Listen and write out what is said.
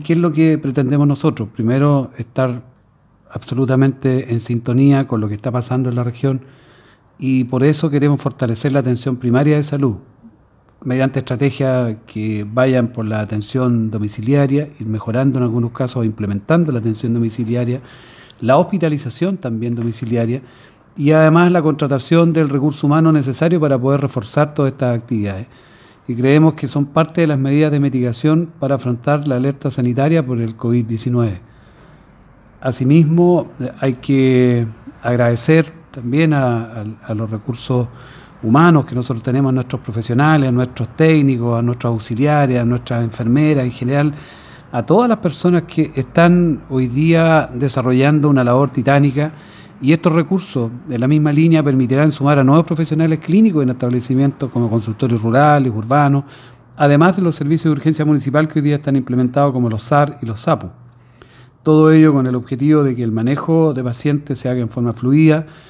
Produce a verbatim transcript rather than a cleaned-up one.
¿Qué es lo que pretendemos nosotros? Primero, estar absolutamente en sintonía con lo que está pasando en la región y por eso queremos fortalecer la atención primaria de salud mediante estrategias que vayan por la atención domiciliaria, ir mejorando en algunos casos, implementando la atención domiciliaria, la hospitalización también domiciliaria y además la contratación del recurso humano necesario para poder reforzar todas estas actividades. Y creemos que son parte de las medidas de mitigación para afrontar la alerta sanitaria por el COVID diecinueve. Asimismo, hay que agradecer también a, a, a los recursos humanos que nosotros tenemos, a nuestros profesionales, a nuestros técnicos, a nuestros auxiliares, a nuestras enfermeras, en general, a todas las personas que están hoy día desarrollando una labor titánica y estos recursos de la misma línea permitirán sumar a nuevos profesionales clínicos en establecimientos como consultorios rurales, urbanos, además de los servicios de urgencia municipal que hoy día están implementados como los S A R y los S A P U. Todo ello con el objetivo de que el manejo de pacientes se haga en forma fluida,